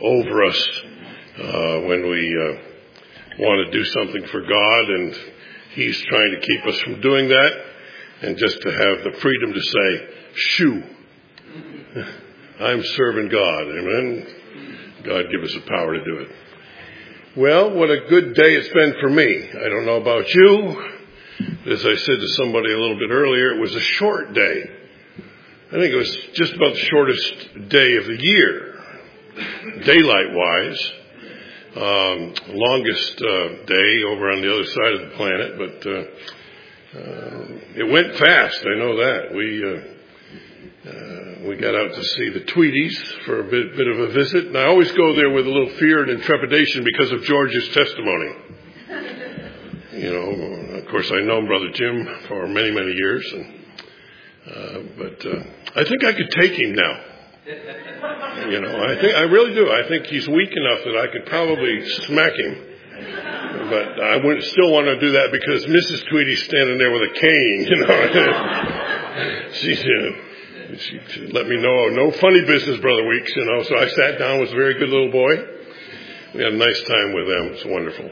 over us when we want to do something for God, and He's trying to keep us from doing that, and just to have the freedom to say, shoo, I'm serving God. Amen. God give us the power to do it. Well, what a good day it's been for me. I don't know about you. As I said to somebody a little bit earlier, it was a short day. I think it was just about the shortest day of the year, daylight-wise. Longest day over on the other side of the planet, but it went fast. I know that. We got out to see the Tweedies for a bit of a visit, and I always go there with a little fear and trepidation because of George's testimony. You know, of course, I know Brother Jim for many, many years, but I think I could take him now. You know, I really do. I think he's weak enough that I could probably smack him. But I wouldn't still want to do that because Mrs. Tweedy's standing there with a cane, you know. She let me know, no funny business, Brother Weeks, you know. So I sat down with a very good little boy. We had a nice time with them. It's wonderful.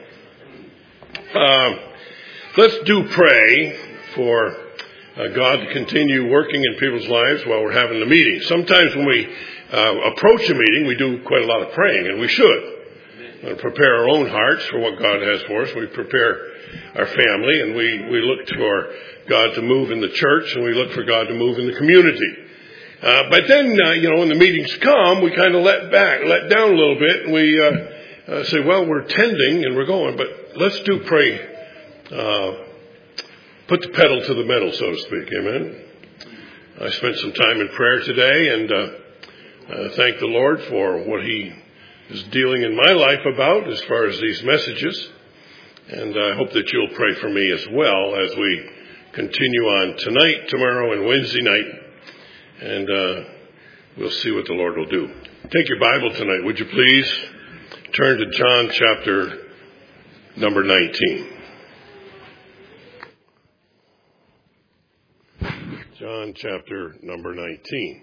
Let's do pray for God to continue working in people's lives while we're having the meeting. Sometimes when we approach a meeting, we do quite a lot of praying, and we should. Prepare our own hearts for what God has for us. We prepare our family, and we look for God to move in the church, and we look for God to move in the community. But then, when the meetings come, we kind of let down a little bit, and we say, well, we're attending and we're going, but let's do pray. Put the pedal to the metal, so to speak. Amen. I spent some time in prayer today, and thank the Lord for what He is dealing in my life about as far as these messages. And I hope that you'll pray for me as well as we continue on tonight, tomorrow, and Wednesday night. And we'll see what the Lord will do. Take your Bible tonight, would you please? Turn to John chapter number 19. John chapter number 19.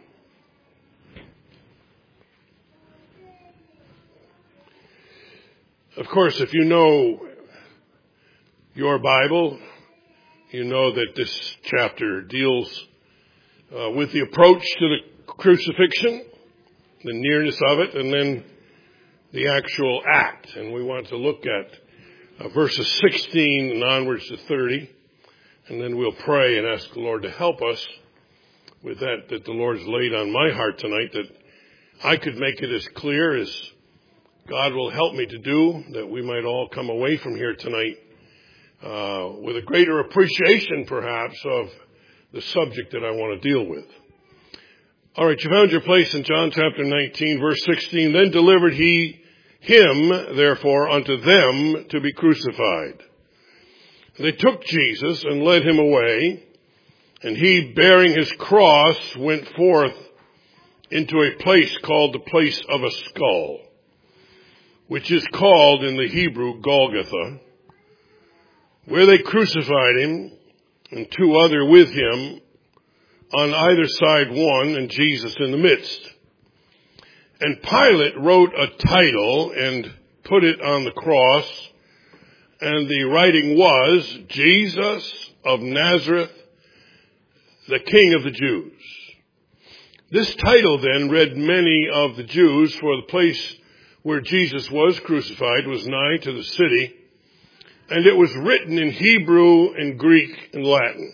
Of course, if you know your Bible, you know that this chapter deals with the approach to the crucifixion, the nearness of it, and then the actual act. And we want to look at verses 16 and onwards to 30. And then we'll pray and ask the Lord to help us with that the Lord's laid on my heart tonight, that I could make it as clear as God will help me to do, that we might all come away from here tonight with a greater appreciation, perhaps, of the subject that I want to deal with. All right, you found your place in John chapter 19, verse 16. Then delivered he him, therefore, unto them to be crucified. They took Jesus and led him away, and he, bearing his cross, went forth into a place called the place of a skull, which is called in the Hebrew Golgotha, where they crucified him, and two other with him, on either side one, and Jesus in the midst. And Pilate wrote a title and put it on the cross, and the writing was, Jesus of Nazareth, the King of the Jews. This title then read many of the Jews, for the place where Jesus was crucified was nigh to the city, and it was written in Hebrew and Greek and Latin.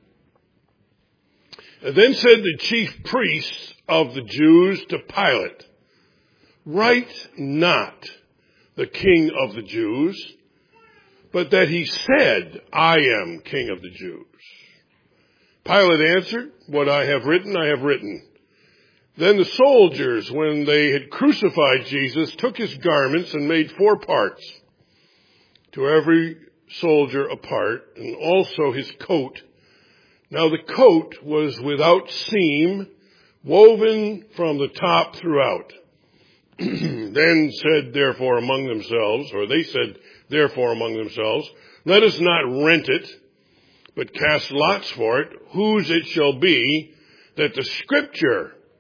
And then said the chief priests of the Jews to Pilate, write not the King of the Jews, but that he said, I am King of the Jews. Pilate answered, what I have written, I have written. Then the soldiers, when they had crucified Jesus, took his garments and made 4 parts, to every soldier a part, and also his coat. Now the coat was without seam, woven from the top throughout. Then said therefore among themselves, or they said therefore among themselves, let us not rent it, but cast lots for it, whose it shall be, that the scripture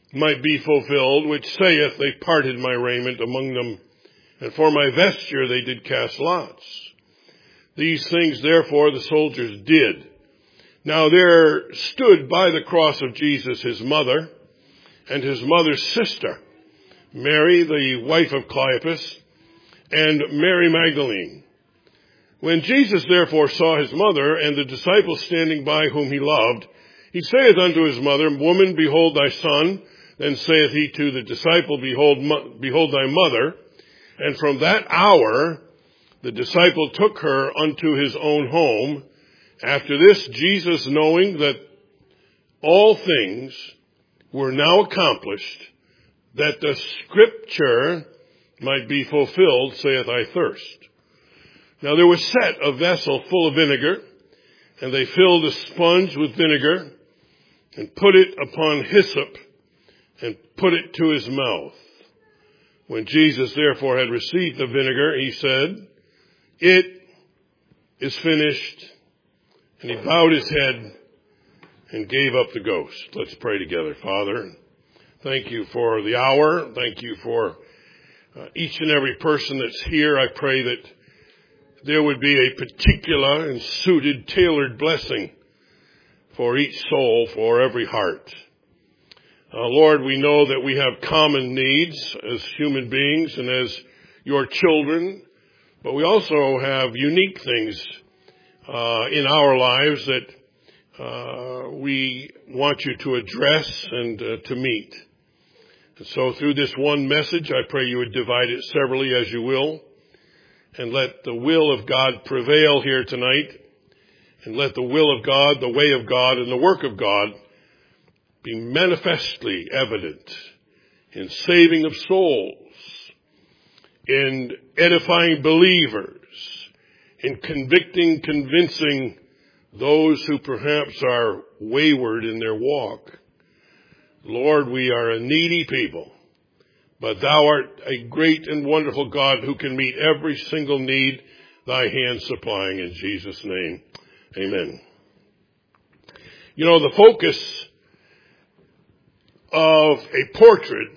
might be fulfilled, which saith, they parted my raiment among them, and for my vesture they did cast lots. These things therefore the soldiers did. Now there stood by the cross of Jesus his mother, and his mother's sister, Mary, the wife of Cleopas, and Mary Magdalene. When Jesus therefore saw his mother and the disciples standing by whom he loved, he saith unto his mother, Woman, behold thy son. Then saith he to the disciple, Behold thy mother. And from that hour the disciple took her unto his own home. After this, Jesus, knowing that all things were now accomplished, that the scripture might be fulfilled, saith, I thirst. Now there was set a vessel full of vinegar, and they filled a sponge with vinegar, and put it upon hyssop, and put it to his mouth. When Jesus therefore had received the vinegar, he said, It is finished. And he bowed his head and gave up the ghost. Let's pray together. Father, thank you for the hour. Thank you for each and every person that's here. I pray that there would be a particular and suited, tailored blessing for each soul, for every heart. Lord, we know that we have common needs as human beings and as your children, but we also have unique things in our lives that we want you to address and to meet. And so through this one message, I pray you would divide it severally as you will, and let the will of God prevail here tonight, and let the will of God, the way of God, and the work of God be manifestly evident in saving of souls, in edifying believers, in convincing those who perhaps are wayward in their walk. Lord, we are a needy people, but thou art a great and wonderful God who can meet every single need thy hand supplying. In Jesus' name, amen. You know, the focus of a portrait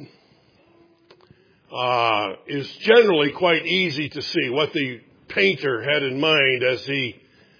is generally quite easy to see what the painter had in mind as he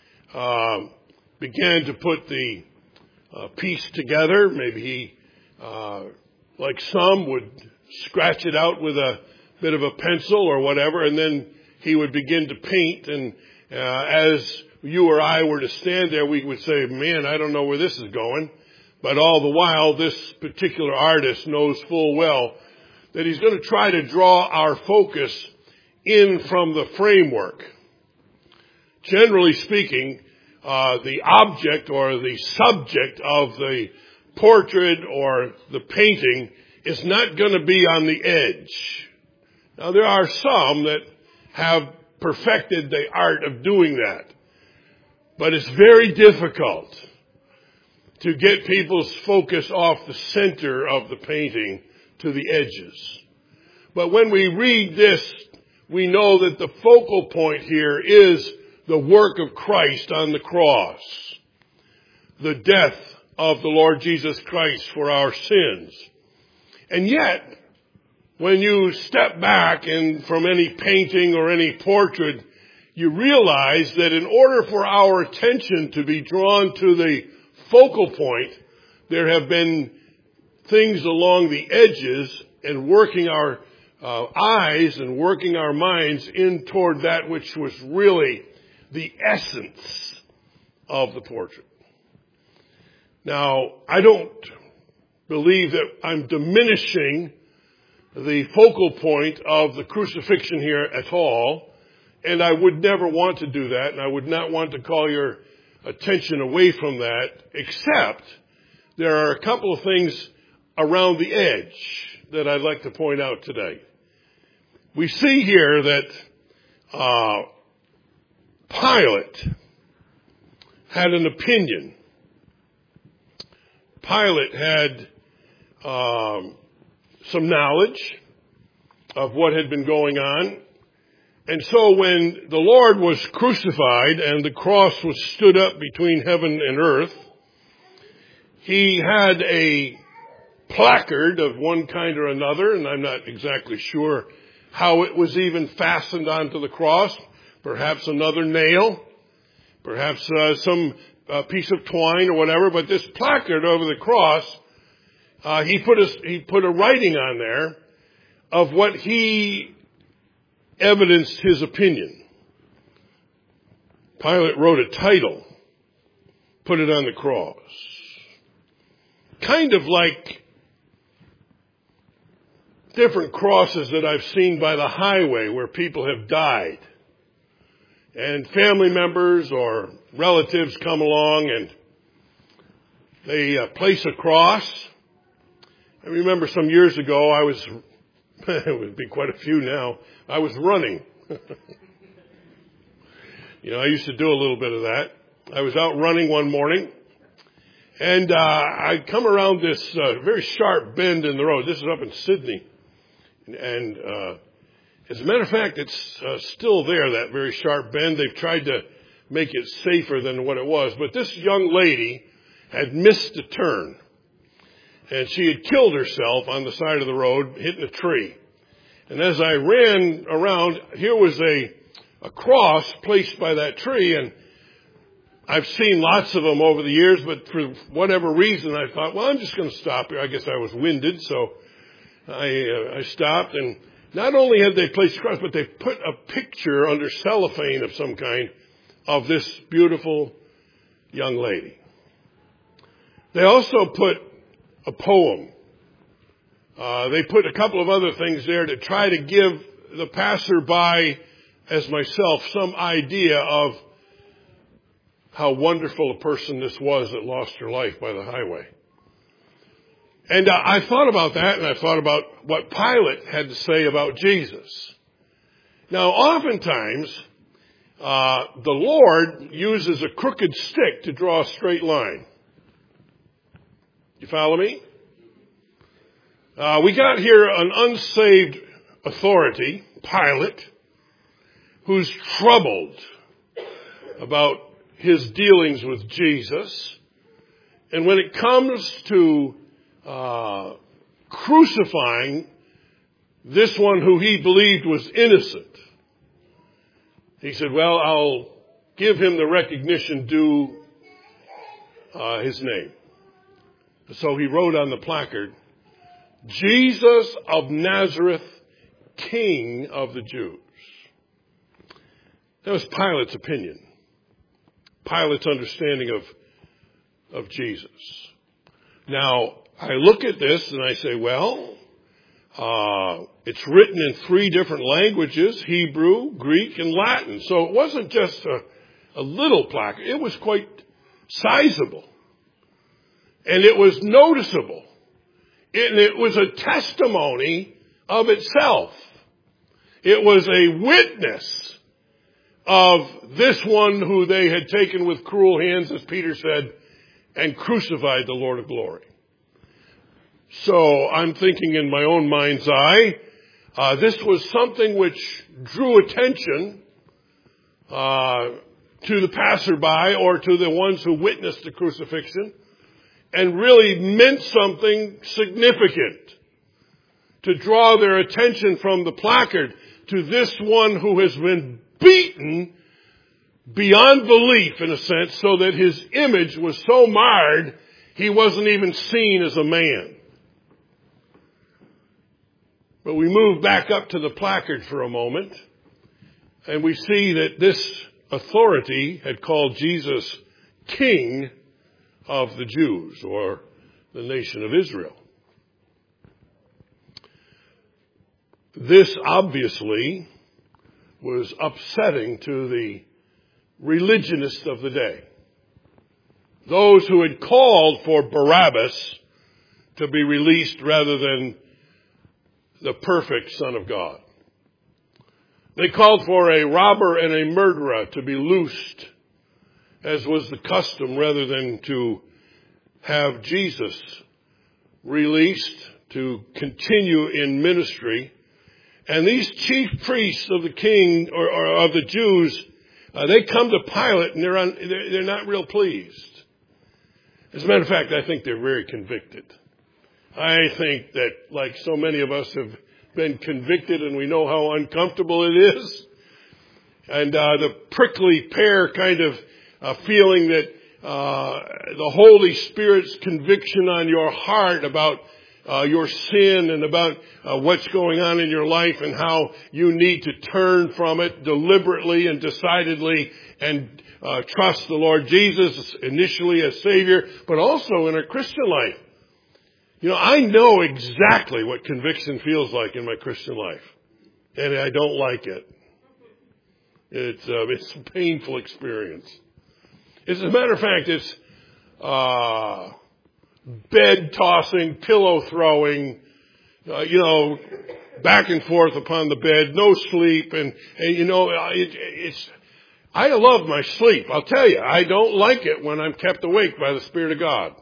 began to put the piece together. Maybe he, like some, would scratch it out with a bit of a pencil or whatever, and then he would begin to paint. And as you or I were to stand there, we would say, man, I don't know where this is going. But all the while, this particular artist knows full well that he's going to try to draw our focus in from the framework. Generally speaking, the object or the subject of the portrait or the painting is not going to be on the edge. Now, there are some that have perfected the art of doing that, but it's very difficult to get people's focus off the center of the painting to the edges. But when we read this, we know that the focal point here is the work of Christ on the cross, the death of the Lord Jesus Christ for our sins. And yet, when you step back and from any painting or any portrait, you realize that in order for our attention to be drawn to the focal point, there have been things along the edges and working our eyes and working our minds in toward that which was really the essence of the portrait. Now, I don't believe that I'm diminishing the focal point of the crucifixion here at all, and I would never want to do that, and I would not want to call your attention away from that, except there are a couple of things around the edge that I'd like to point out today. We see here that Pilate had an opinion. Pilate had some knowledge of what had been going on. And so when the Lord was crucified and the cross was stood up between heaven and earth, he had a placard of one kind or another, and I'm not exactly sure how it was even fastened onto the cross. Perhaps another nail, perhaps some piece of twine or whatever, but this placard over the cross, he put a writing on there of what he evidenced his opinion. Pilate wrote a title, put it on the cross. Kind of like different crosses that I've seen by the highway where people have died. And family members or relatives come along and they place a cross. I remember some years ago it would be quite a few now, I was running. I used to do a little bit of that. I was out running one morning, and I come around this very sharp bend in the road. This is up in Sydney. And as a matter of fact, it's still there, that very sharp bend. They've tried to make it safer than what it was. But this young lady had missed a turn. And she had killed herself on the side of the road, hitting a tree. And as I ran around, here was a cross placed by that tree. And I've seen lots of them over the years, but for whatever reason, I thought, well, I'm just going to stop here. I guess I was winded, so I stopped. And not only had they placed a cross, but they put a picture under cellophane of some kind of this beautiful young lady. They also put a poem. They put a couple of other things there to try to give the passerby, as myself, some idea of how wonderful a person this was that lost her life by the highway. And I thought about that, and I thought about what Pilate had to say about Jesus. Now, oftentimes, the Lord uses a crooked stick to draw a straight line. You follow me? We got here an unsaved authority, Pilate, who's troubled about his dealings with Jesus. And when it comes to crucifying this one who he believed was innocent, he said, well, I'll give him the recognition due his name. So he wrote on the placard, Jesus of Nazareth, King of the Jews. That was Pilate's opinion. Pilate's understanding of Jesus. Now, I look at this and I say, well, it's written in 3 different languages, Hebrew, Greek, and Latin. So it wasn't just a little placard. It was quite sizable. And it was noticeable. And it was a testimony of itself. It was a witness of this one who they had taken with cruel hands, as Peter said, and crucified the Lord of glory. So I'm thinking in my own mind's eye, this was something which drew attention to the passerby or to the ones who witnessed the crucifixion, and really meant something significant to draw their attention from the placard to this one who has been beaten beyond belief, in a sense, so that his image was so marred he wasn't even seen as a man. But we move back up to the placard for a moment, and we see that this authority had called Jesus King of the Jews, or the nation of Israel. This obviously was upsetting to the religionists of the day. Those who had called for Barabbas to be released rather than the perfect Son of God. They called for a robber and a murderer to be loosed, as was the custom, rather than to have Jesus released to continue in ministry. And these chief priests of the king or of the Jews, they come to Pilate and they're not real pleased. As a matter of fact, I think they're very convicted. I think that, like so many of us have been convicted and we know how uncomfortable it is. And the prickly pear kind of feeling that the Holy Spirit's conviction on your heart about your sin and about what's going on in your life and how you need to turn from it deliberately and decidedly and trust the Lord Jesus initially as Savior, but also in our Christian life. I know exactly what conviction feels like in my Christian life, and I don't like it. It's a painful experience. As a matter of fact, it's bed tossing, pillow throwing, back and forth upon the bed, no sleep, and I love my sleep. I'll tell you, I don't like it when I'm kept awake by the Spirit of God.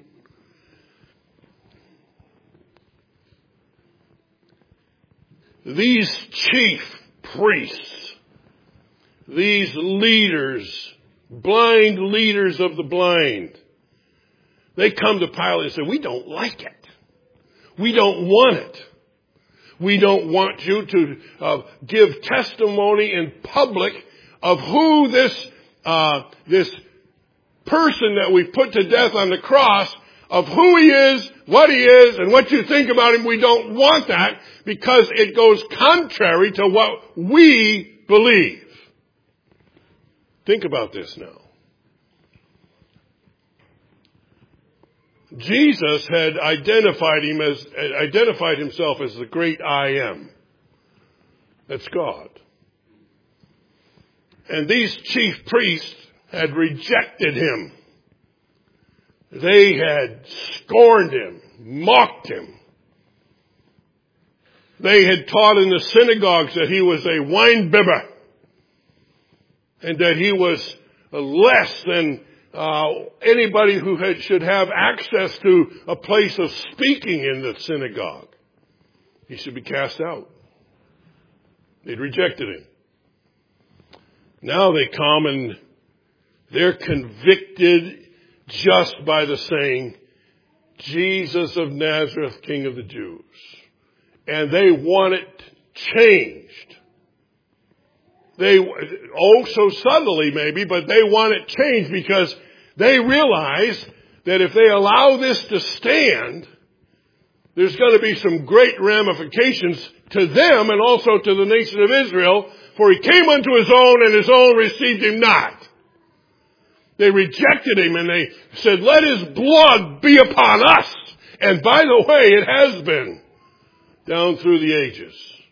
These chief priests, these leaders, blind leaders of the blind, they come to Pilate and say, we don't like it. We don't want it. We don't want you to give testimony in public of who this person that we put to death on the cross, of who he is, what he is, and what you think about him. We don't want that because it goes contrary to what we believe. Think about this now. Jesus had identified himself as the great I am. That's God. And these chief priests had rejected him. They had scorned him, mocked him. They had taught in the synagogues that he was a wine bibber and that he was less than anybody who should have access to a place of speaking in the synagogue. He should be cast out. They'd rejected him. Now they come and they're convicted just by the saying, Jesus of Nazareth, King of the Jews. And they want it changed. So subtly maybe, but they want it changed because they realize that if they allow this to stand, there's going to be some great ramifications to them and also to the nation of Israel, for he came unto his own and his own received him not. They rejected him and they said, let his blood be upon us. And by the way, it has been down through the ages.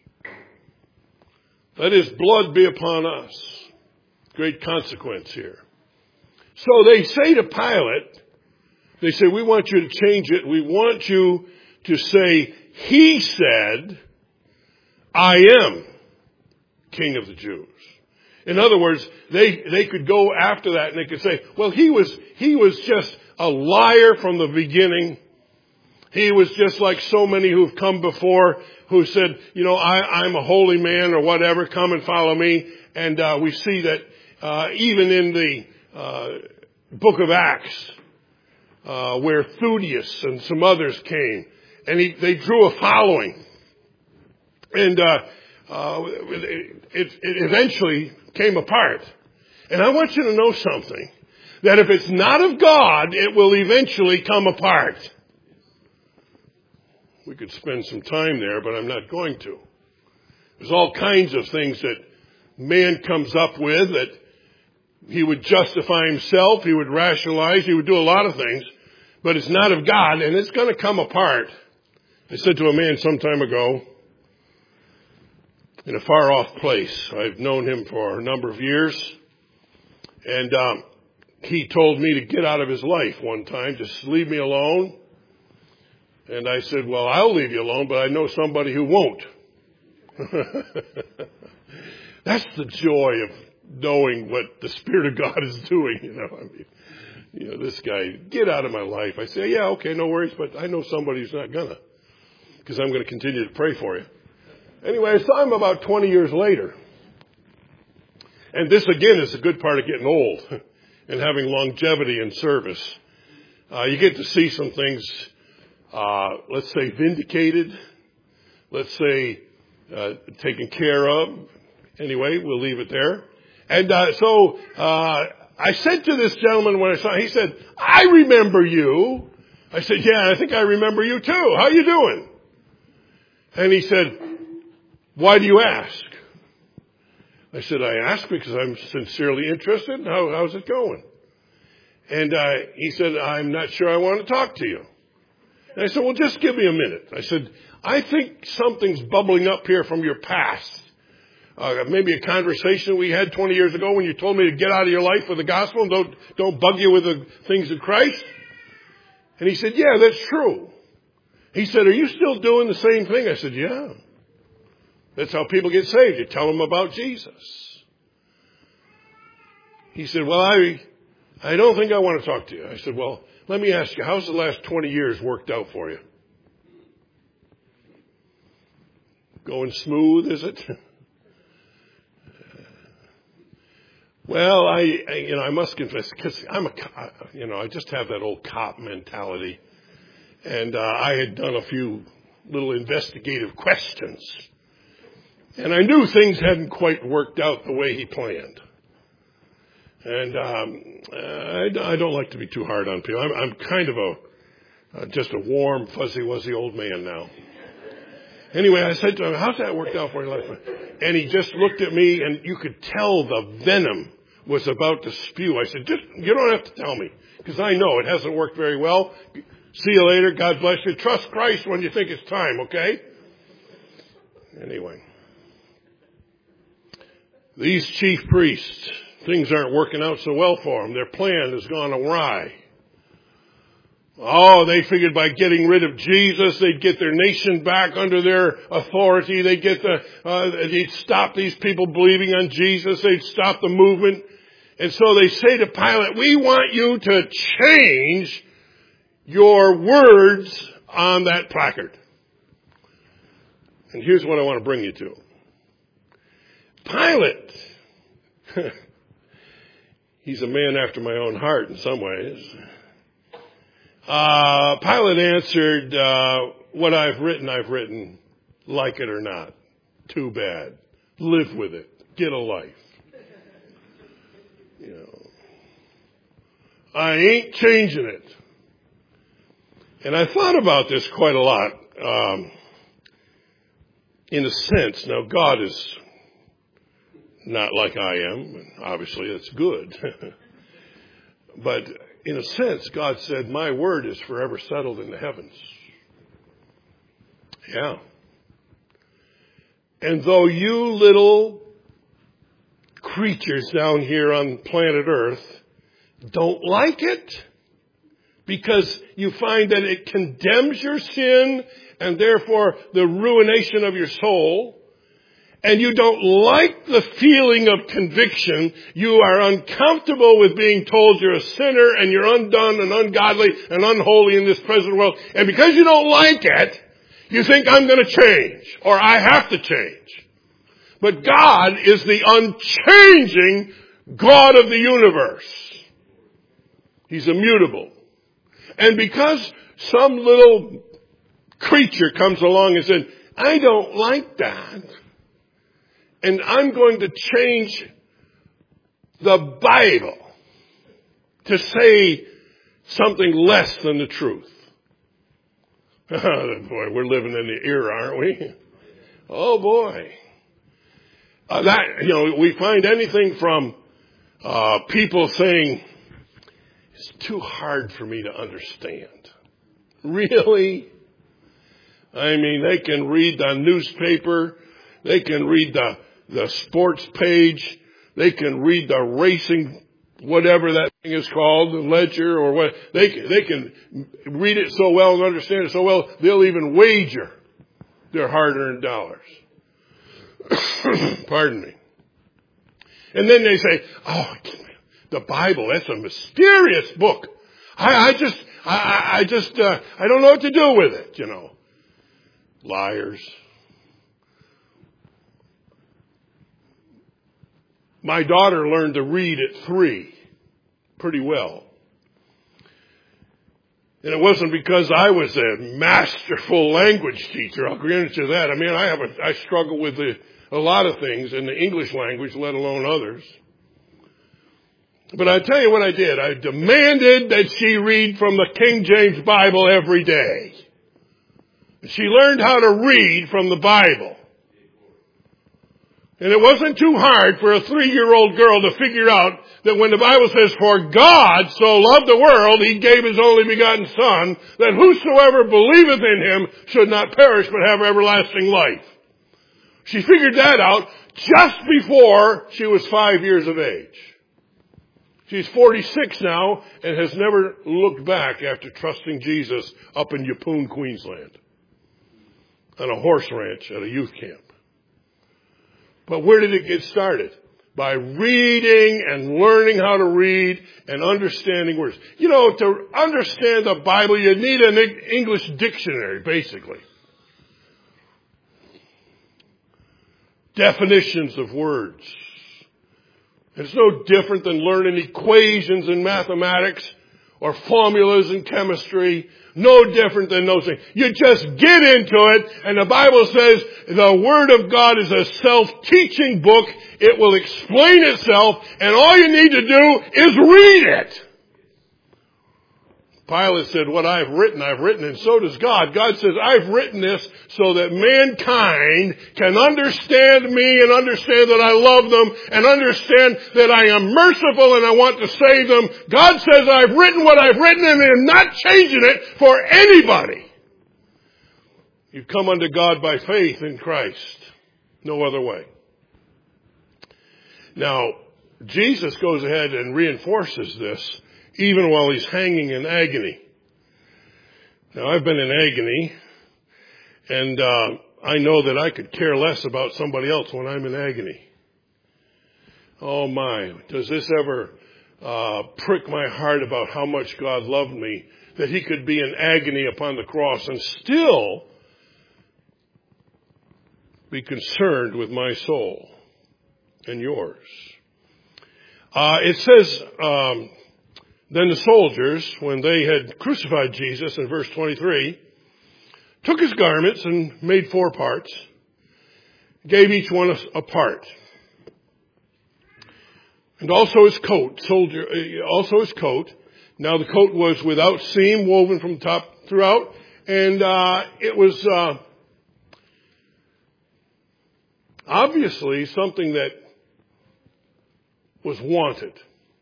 Let his blood be upon us. Great consequence here. So they say to Pilate, they say, we want you to change it. We want you to say, he said, I am King of the Jews. In other words, they could go after that and they could say, well, he was just a liar from the beginning. He was just like so many who've come before who said, I'm a holy man or whatever, come and follow me. And we see that even in the book of Acts, where Theudius and some others came, and they drew a following. And it eventually came apart. And I want you to know something, that if it's not of God, it will eventually come apart. We could spend some time there, but I'm not going to. There's all kinds of things that man comes up with that he would justify himself, he would rationalize, he would do a lot of things, but it's not of God, and it's going to come apart. I said to a man some time ago, in a far-off place, I've known him for a number of years, and he told me to get out of his life one time, just leave me alone. And I said, well, I'll leave you alone, but I know somebody who won't. That's the joy of knowing what the Spirit of God is doing, this guy, get out of my life. I say, yeah, okay, no worries, but I know somebody who's not gonna, because I'm going to continue to pray for you. Anyway, I saw him about 20 years later. And this, again, is a good part of getting old and having longevity in service. You get to see some things let's say, vindicated. Let's say, taken care of. Anyway, we'll leave it there. And so I said to this gentleman when I saw him, he said, I remember you. I said, yeah, I think I remember you too. How you doing? And he said, why do you ask? I said, I ask because I'm sincerely interested in how's it going. And he said, I'm not sure I want to talk to you. And I said, well, just give me a minute. I said, I think something's bubbling up here from your past. Maybe a conversation we had 20 years ago when you told me to get out of your life with the gospel and don't bug you with the things of Christ. And he said, yeah, that's true. He said, are you still doing the same thing? I said, yeah. That's how people get saved. You tell them about Jesus. He said, well, I don't think I want to talk to you. I said, well, let me ask you, how's the last 20 years worked out for you? Going smooth, is it? Well, I must confess, because I just have that old cop mentality. And I had done a few little investigative questions. And I knew things hadn't quite worked out the way he planned. And I don't like to be too hard on people. I'm kind of just a warm, fuzzy-wuzzy old man now. Anyway, I said to him, how's that worked out for you? And he just looked at me, and you could tell the venom was about to spew. I said, you don't have to tell me, because I know it hasn't worked very well. See you later. God bless you. Trust Christ when you think it's time, okay? Anyway. These chief priests, things aren't working out so well for them. Their plan has gone awry. Oh, they figured by getting rid of Jesus, they'd get their nation back under their authority. They'd stop these people believing on Jesus. They'd stop the movement. And so they say to Pilate, we want you to change your words on that placard. And here's what I want to bring you to. Pilate, he's a man after my own heart in some ways. Pilate answered, what I've written, like it or not. Too bad. Live with it. Get a life. I ain't changing it. And I thought about this quite a lot. In a sense, now God is not like I am. Obviously, that's good. But in a sense, God said, my word is forever settled in the heavens. Yeah. And though you little creatures down here on planet Earth don't like it, because you find that it condemns your sin and therefore the ruination of your soul, and you don't like the feeling of conviction, you are uncomfortable with being told you're a sinner and you're undone and ungodly and unholy in this present world, and because you don't like it, you think I'm going to change, or I have to change. But God is the unchanging God of the universe. He's immutable. And because some little creature comes along and says, I don't like that, and I'm going to change the Bible to say something less than the truth. Boy, we're living in the era, aren't we? Oh boy. We find anything from people saying, it's too hard for me to understand. Really? I mean, they can read the newspaper. They can read the sports page. They can read the racing, whatever that thing is called, the ledger or what. They can read it so well and understand it so well, they'll even wager their hard-earned dollars. Pardon me. And then they say, oh, the Bible, that's a mysterious book. I don't know what to do with it, Liars. My daughter learned to read at 3 pretty well. And it wasn't because I was a masterful language teacher. I'll grant you that. I mean, I struggle with a lot of things in the English language, let alone others. But I tell you what I did. I demanded that she read from the King James Bible every day. She learned how to read from the Bible. And it wasn't too hard for a 3-year-old girl to figure out that when the Bible says, "For God so loved the world, He gave His only begotten Son, that whosoever believeth in Him should not perish but have everlasting life." She figured that out just before she was 5 years of age. She's 46 now and has never looked back after trusting Jesus up in Yeppoon, Queensland, on a horse ranch at a youth camp. But where did it get started? By reading and learning how to read and understanding words. You know, to understand the Bible, you need an English dictionary, basically. Definitions of words. It's no different than learning equations in mathematics or formulas in chemistry. No different than those things. You just get into it, and the Bible says the Word of God is a self-teaching book. It will explain itself, and all you need to do is read it. Pilate said, "What I've written, and so does God." God says, "I've written this so that mankind can understand me and understand that I love them and understand that I am merciful and I want to save them." God says, "I've written what I've written, and I'm not changing it for anybody." You come unto God by faith in Christ. No other way. Now, Jesus goes ahead and reinforces this even while he's hanging in agony. Now, I've been in agony, and I know that I could care less about somebody else when I'm in agony. Oh my, does this ever prick my heart about how much God loved me, that He could be in agony upon the cross and still be concerned with my soul and yours. It says, then the soldiers, when they had crucified Jesus, in verse 23, took His garments and made 4 parts, gave each one a part. And also His coat, also His coat. Now the coat was without seam, woven from top throughout, and it was obviously something that was wanted.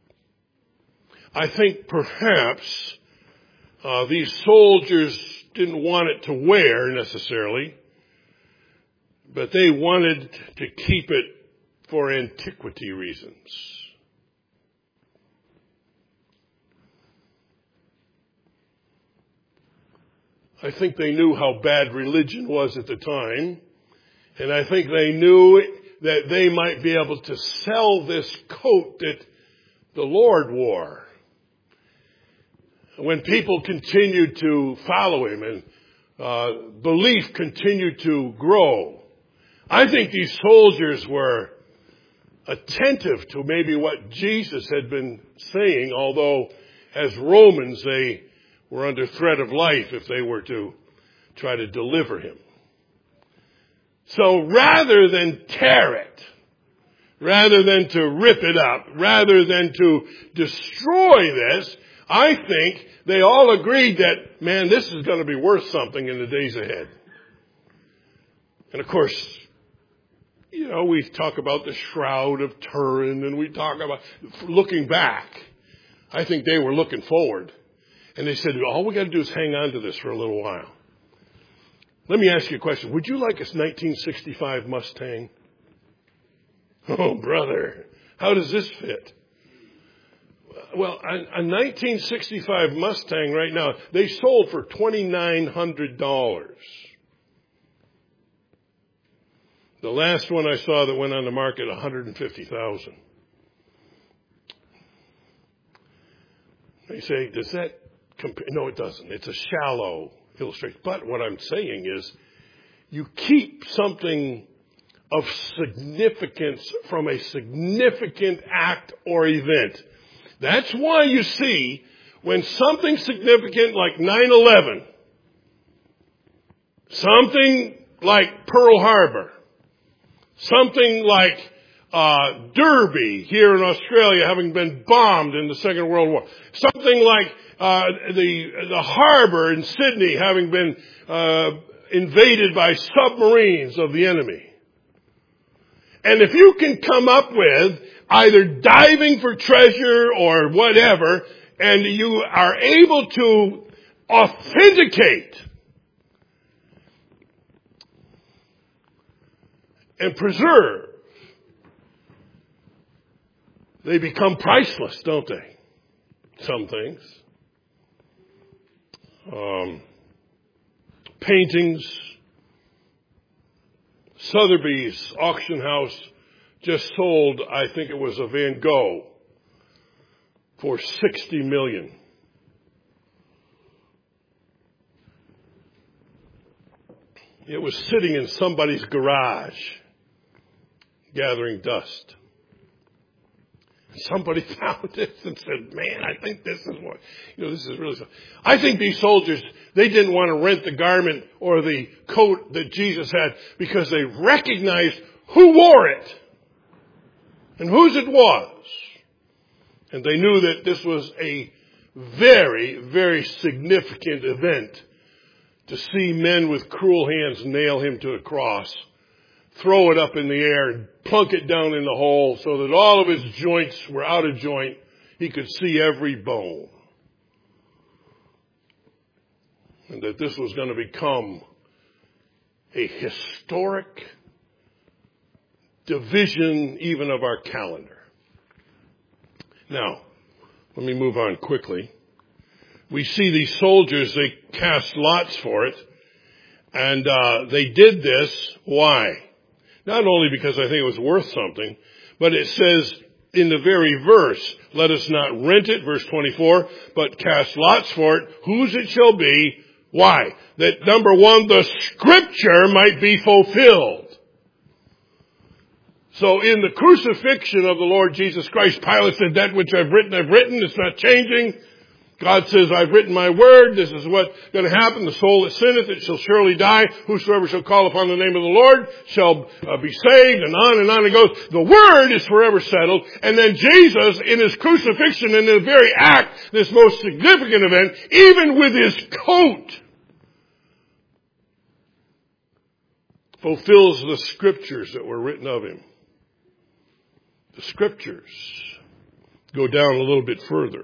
I think perhaps these soldiers didn't want it to wear necessarily, but they wanted to keep it for antiquity reasons. I think they knew how bad religion was at the time, and I think they knew that they might be able to sell this coat that the Lord wore. When people continued to follow Him and belief continued to grow, I think these soldiers were attentive to maybe what Jesus had been saying, although as Romans they were under threat of life if they were to try to deliver Him. So rather than tear it, rather than to rip it up, rather than to destroy this, I think they all agreed that, man, this is going to be worth something in the days ahead. And of course, you know, we talk about the Shroud of Turin and we talk about looking back. I think they were looking forward. And they said, all we got to do is hang on to this for a little while. Let me ask you a question. Would you like a 1965 Mustang? Oh, brother, how does this fit? Well, a 1965 Mustang right now, they sold for $2,900. The last one I saw that went on the market, $150,000. They say, does that compare? No, it doesn't. It's a shallow illustration. But what I'm saying is, you keep something of significance from a significant act or event. That's why you see when something significant like 9/11, something like Pearl Harbor, something like Derby here in Australia having been bombed in the Second World War, something like the harbor in Sydney having been invaded by submarines of the enemy. And if you can come up with either diving for treasure or whatever, and you are able to authenticate and preserve, they become priceless, don't they? Some things. Paintings. Sotheby's auction house just sold, I think it was a Van Gogh, for $60 million. It was sitting in somebody's garage, gathering dust. Somebody found this and said, man, I think this is what, this is really something. I think these soldiers, they didn't want to rent the garment or the coat that Jesus had because they recognized who wore it and whose it was. And they knew that this was a very, very significant event to see men with cruel hands nail him to a cross, throw it up in the air and plunk it down in the hole so that all of his joints were out of joint. He could see every bone. And that this was going to become a historic division even of our calendar. Now, let me move on quickly. We see these soldiers, they cast lots for it. And they did this. Why? Not only because I think it was worth something, but it says in the very verse, let us not rent it, verse 24, but cast lots for it, whose it shall be. Why? That number one, the scripture might be fulfilled. So in the crucifixion of the Lord Jesus Christ, Pilate said, that which I've written, it's not changing. God says, I've written my word. This is what's going to happen. The soul that sinneth, it shall surely die. Whosoever shall call upon the name of the Lord shall be saved. And on it goes. The word is forever settled. And then Jesus, in his crucifixion, in the very act, this most significant event, even with his coat, fulfills the scriptures that were written of him. The scriptures go down a little bit further.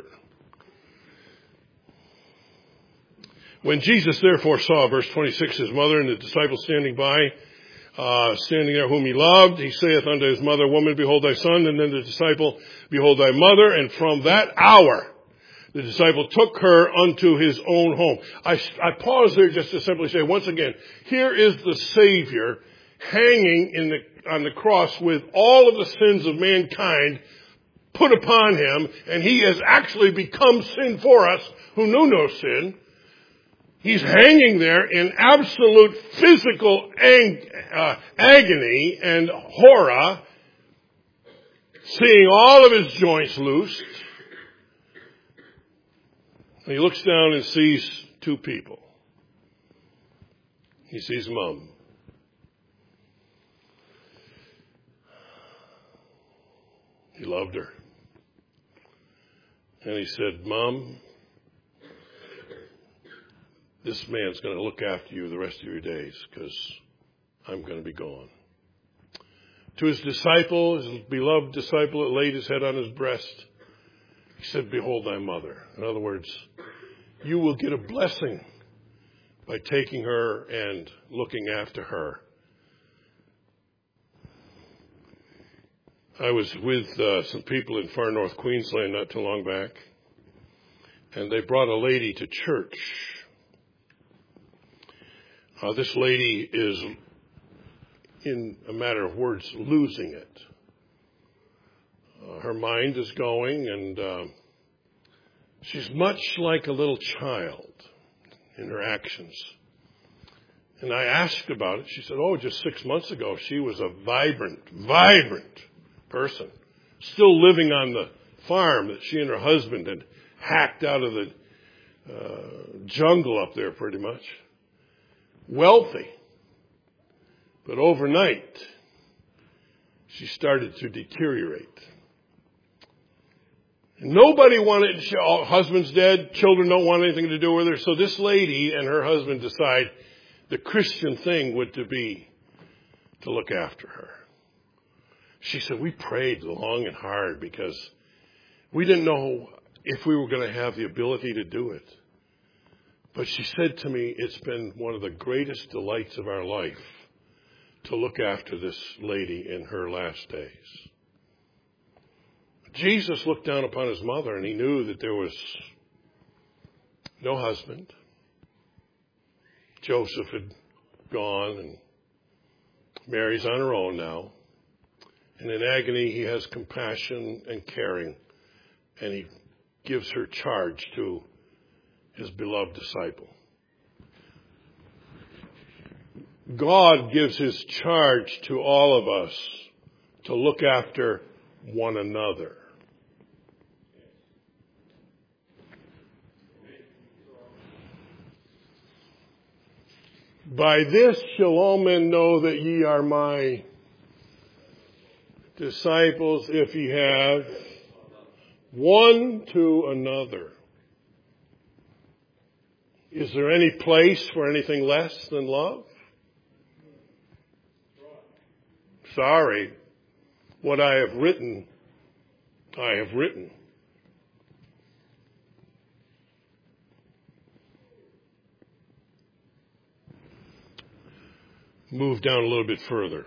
When Jesus therefore saw, verse 26, his mother and the disciples standing by, standing there whom he loved, he saith unto his mother, Woman, behold thy son, and then the disciple, behold thy mother. And from that hour, the disciple took her unto his own home. I pause there just to simply say, once again, here is the Savior hanging on the cross with all of the sins of mankind put upon him, and he has actually become sin for us who knew no sin. He's hanging there in absolute physical agony and horror, seeing all of his joints loosed. And he looks down and sees two people. He sees Mom. He loved her. And he said, Mom, this man's going to look after you the rest of your days because I'm going to be gone. To his disciple, his beloved disciple that laid his head on his breast, he said, Behold thy mother. In other words, you will get a blessing by taking her and looking after her. I was with some people in far north Queensland not too long back, and they brought a lady to church. This lady is, in a matter of words, losing it. Her mind is going, and she's much like a little child in her actions. And I asked about it. She said, just 6 months ago, she was a vibrant person, still living on the farm that she and her husband hacked out of the jungle up there pretty much. Wealthy. But overnight, she started to deteriorate. Nobody wanted, husband's dead, children don't want anything to do with her. So this lady and her husband decide the Christian thing would be to look after her. She said, we prayed long and hard because we didn't know if we were going to have the ability to do it. But she said to me, it's been one of the greatest delights of our life to look after this lady in her last days. Jesus looked down upon his mother and he knew that there was no husband. Joseph had gone and Mary's on her own now. And in agony, he has compassion and caring. And he gives her charge to his beloved disciple. God gives his charge to all of us to look after one another. By this shall all men know that ye are my disciples, if ye have one to another. Is there any place for anything less than love? Sorry. What I have written, I have written. Move down a little bit further.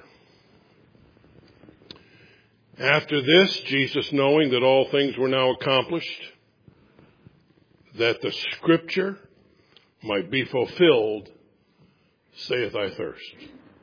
After this, Jesus, knowing that all things were now accomplished, that the scripture might be fulfilled, saith, I thirst.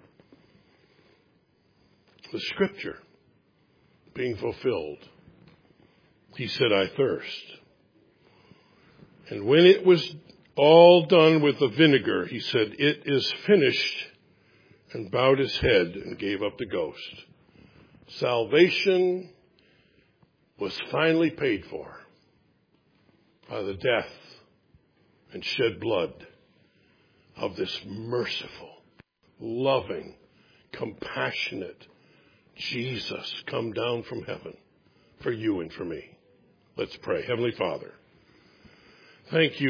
The scripture being fulfilled, he said, I thirst. And when it was all done with the vinegar, he said, it is finished, and bowed his head and gave up the ghost. Salvation was finally paid for by the death and shed blood of this merciful, loving, compassionate Jesus come down from heaven for you and for me. Let's pray. Heavenly Father, thank you.